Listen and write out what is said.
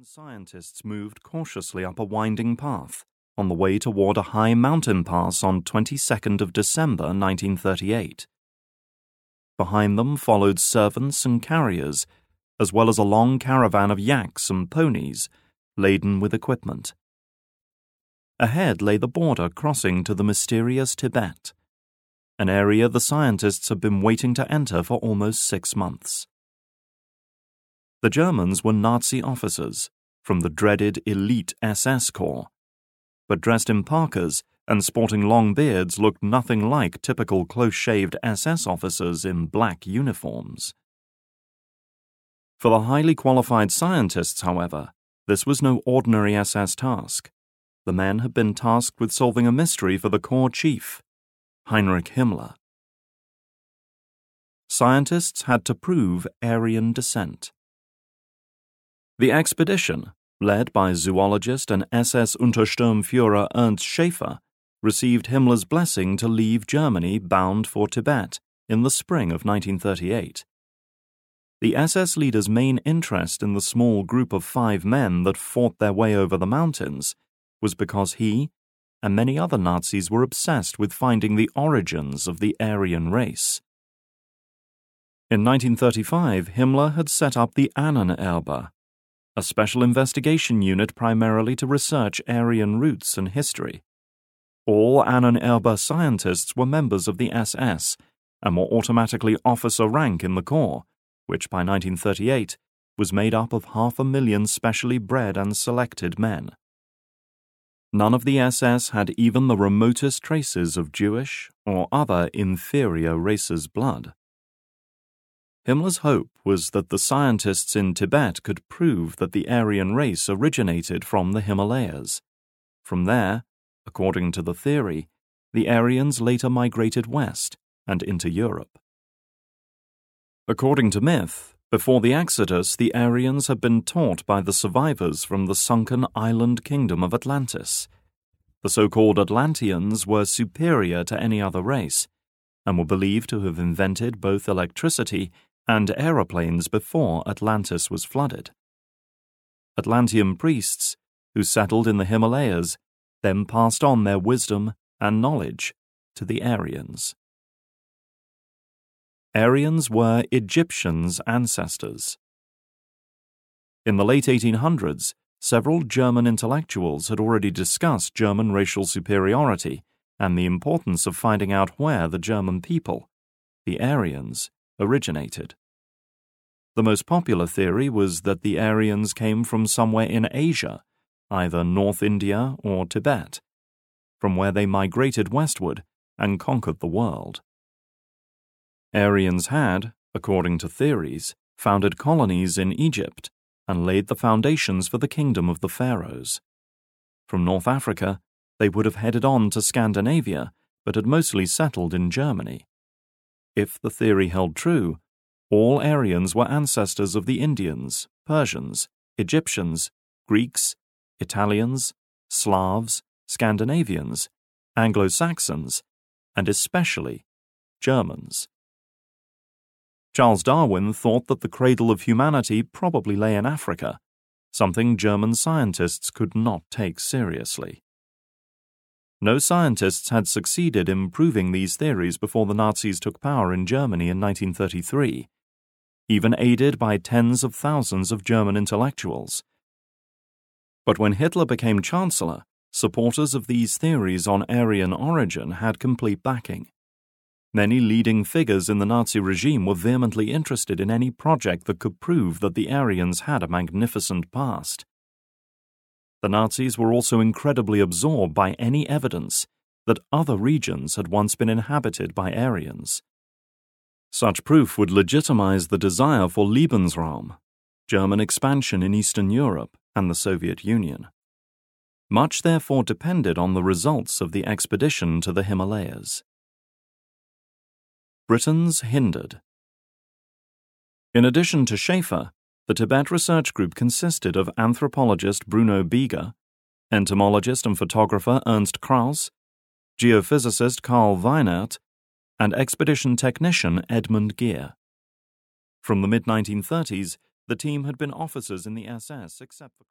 Scientists moved cautiously up a winding path on the way toward a high mountain pass on 22nd of December 1938. Behind them followed servants and carriers, as well as a long caravan of yaks and ponies laden with equipment. Ahead lay the border crossing to the mysterious Tibet, an area the scientists had been waiting to enter for almost 6 months. The Germans were Nazi officers from the dreaded elite SS Corps, but dressed in parkas and sporting long beards looked nothing like typical close-shaved SS officers in black uniforms. For the highly qualified scientists, however, this was no ordinary SS task. The men had been tasked with solving a mystery for the Corps chief, Heinrich Himmler. Scientists had to prove Aryan descent. The expedition, led by zoologist and SS Untersturmführer Ernst Schaefer, received Himmler's blessing to leave Germany bound for Tibet in the spring of 1938. The SS leader's main interest in the small group of 5 men that fought their way over the mountains was because he and many other Nazis were obsessed with finding the origins of the Aryan race. In 1935, Himmler had set up the Ahnenerbe, a special investigation unit primarily to research Aryan roots and history. All Ahnenerbe scientists were members of the SS and were automatically officer rank in the Corps, which by 1938 was made up of 500,000 specially bred and selected men. None of the SS had even the remotest traces of Jewish or other inferior races' blood. Himmler's hope was that the scientists in Tibet could prove that the Aryan race originated from the Himalayas. From there, according to the theory, the Aryans later migrated west and into Europe. According to myth, before the Exodus, the Aryans had been taught by the survivors from the sunken island kingdom of Atlantis. The so-called Atlanteans were superior to any other race and were believed to have invented both electricity and aeroplanes before Atlantis was flooded. Atlantean priests, who settled in the Himalayas, then passed on their wisdom and knowledge to the Aryans. Aryans were Egyptians' ancestors. In the late 1800s, several German intellectuals had already discussed German racial superiority and the importance of finding out where the German people, the Aryans, originated. The most popular theory was that the Aryans came from somewhere in Asia, either North India or Tibet, from where they migrated westward and conquered the world. Aryans had, according to theories, founded colonies in Egypt and laid the foundations for the kingdom of the pharaohs. From North Africa, they would have headed on to Scandinavia, but had mostly settled in Germany. If the theory held true, all Aryans were ancestors of the Indians, Persians, Egyptians, Greeks, Italians, Slavs, Scandinavians, Anglo-Saxons, and especially Germans. Charles Darwin thought that the cradle of humanity probably lay in Africa, something German scientists could not take seriously. No scientists had succeeded in proving these theories before the Nazis took power in Germany in 1933, even aided by tens of thousands of German intellectuals. But when Hitler became Chancellor, supporters of these theories on Aryan origin had complete backing. Many leading figures in the Nazi regime were vehemently interested in any project that could prove that the Aryans had a magnificent past. The Nazis were also incredibly absorbed by any evidence that other regions had once been inhabited by Aryans. Such proof would legitimize the desire for Lebensraum, German expansion in Eastern Europe and the Soviet Union. Much therefore depended on the results of the expedition to the Himalayas. Britons hindered. In addition to Schaefer, the Tibet research group consisted of anthropologist Bruno Bieger, entomologist and photographer Ernst Krauss, geophysicist Karl Weinert, and expedition technician Edmund Geer. From the mid-1930s, the team had been officers in the SS except for